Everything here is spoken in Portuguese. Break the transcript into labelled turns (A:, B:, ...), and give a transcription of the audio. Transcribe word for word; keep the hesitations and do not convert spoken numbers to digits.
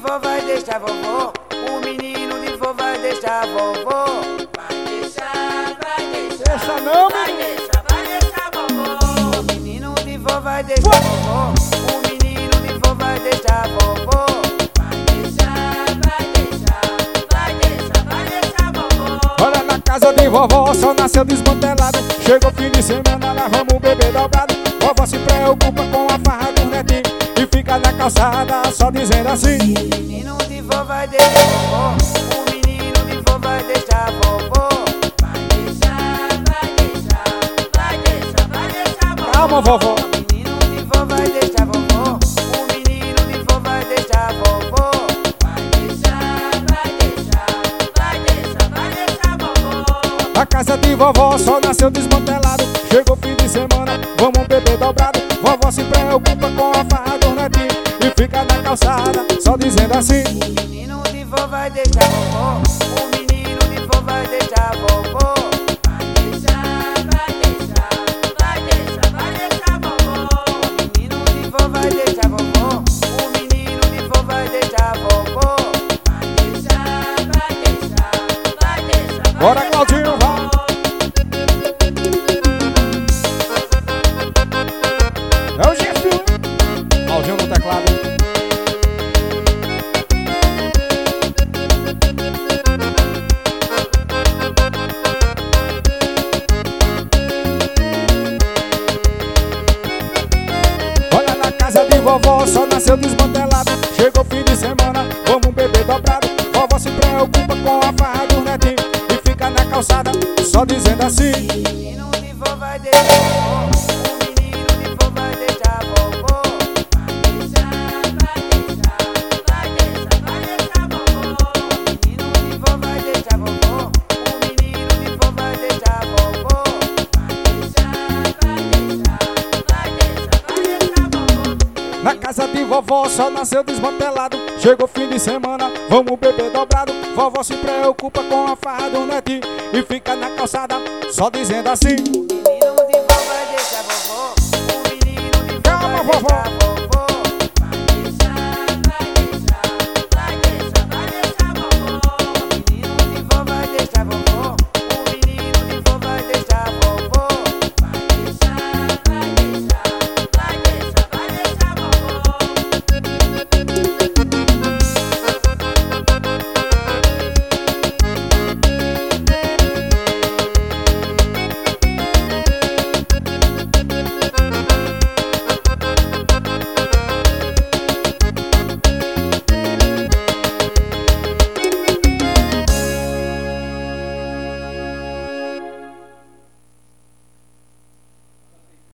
A: vó vai deixar vovó. O menino de vó vai deixar vovó. Vai deixar, vai deixar.
B: Deixa não,
A: vai deixar, vai deixar vovó. O menino de vó vai deixar vovó. O menino de vó vai deixar vovó. Vai deixar, vai deixar, vai deixar, vai deixar vovó.
B: Olha, na casa de vovó só nasceu desmantelado. Chegou fim de semana, lá vamos beber dobrado. Vovó se preocupa com a farra do netinho e fica na calçada só dizendo assim:
A: o menino de vó vai deixar vovó. O menino de vó vai deixar vovó. Vai deixar, vai deixar, vai deixar, vai deixar vovó.
B: Calma, vovó.
A: O menino de vó vai deixar vovó. O menino de vó vai deixar vovó. Vai deixar, vai deixar, vai deixar, vai deixar vovó.
B: Na casa de vovó só nasceu desmantelado. Chegou fim de semana, vamos beber dobrado. Vovó se preocupa com a farra do netinho e fica na calçada só dizendo assim:
A: o menino de vó vai deixar vovó. O menino de vó vai deixar vovó. Vai deixar, vai deixar, vai deixar, vai deixar vovó. O menino de vó vai deixar vovó. O menino de vó vai deixar vovó. Vai deixar, vai deixar, vai deixar, vai
B: bora,
A: deixar
B: Claudinho, vai. É o Jefinho. Claudinho no teclado. Olha, na casa de vovó só nasceu desmantelado. Chegou fim de semana, vamos beber dobrado. Vovó se preocupa com a farra do netinho e fica na calçada só dizendo assim:
A: o menino de vó vai deixar vovó. O menino de vó vai deixar vovó. Vai deixar, vai deixar, vai deixar, vai deixar vovó. O menino de vó vai deixar vovó. O menino de vó vai deixar vovó. Vai deixar, vai deixar, vai deixar, vai deixar vovó.
B: na casa de vovó só nasceu desmantelado. Chegou fim de semana, vamos beber dobrado. Vovó se preocupa com a farra do netinho e fica na calçada só dizendo assim:
A: O menino de vó vai deixar vovó. O menino de vó
B: calma,
A: vai
B: vovó.
A: deixar